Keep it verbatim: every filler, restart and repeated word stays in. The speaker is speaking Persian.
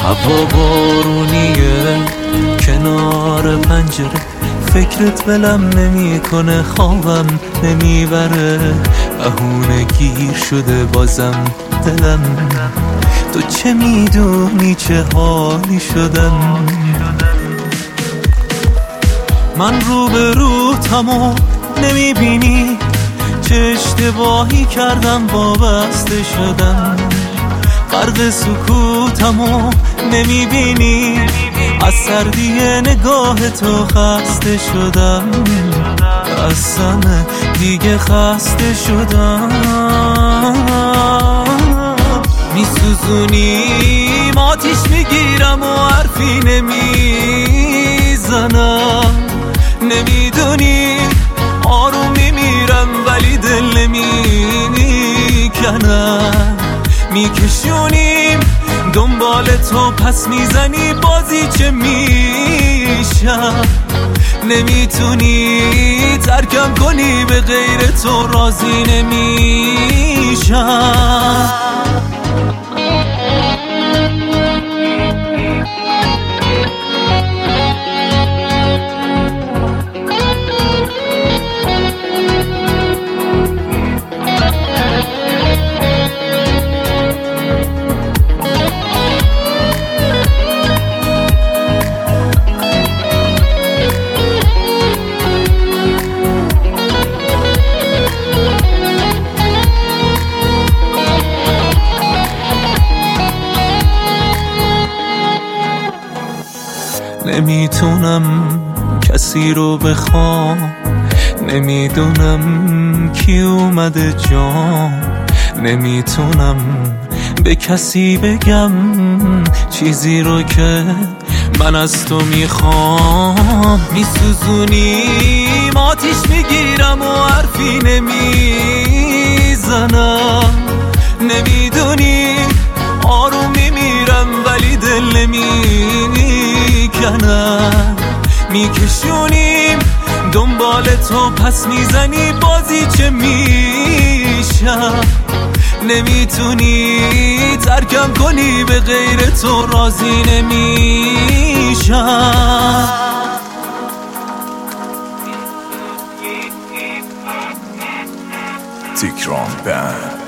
هوا بارونیه کنار پنجره، فکرت بلم نمی کنه، خوابم نمیبره، بهونه گیر شده بازم دلم. تو چه میدونی چه حالی شدم؟ من رو به رو تمام نمیبینی، چه اشتباهی کردم وابسته شدم. غرق سکوتمو نمیبینی، از سردی نگاه تو خسته شدم. قسمه دیگه خسته شدم. میسوزونیم آتیش میگیرم و حرفی نمیزنم. نمیدونی آروم میمیرم ولی دل نمیکنم. میکشونیم دنبال تو پس میزنی بازی چه میشم. نمیتونی ترکم کنی به غیر تو راضی نمیشم. نمیتونم کسی رو بخوام، نمیدونم کی اومده جام. نمیتونم به کسی بگم چیزی رو که من از تو میخوام. میسوزونیم آتیش میگیرم و حرفی نمیزنم. نمیدونی آروم میمیرم ولی دل نمیکنم. میکشونیم دنبال تو پس میزنی بازی چه میشم. نمیتونی ترکم کنی به غیر تو راضی نمیشم. تیکران بند.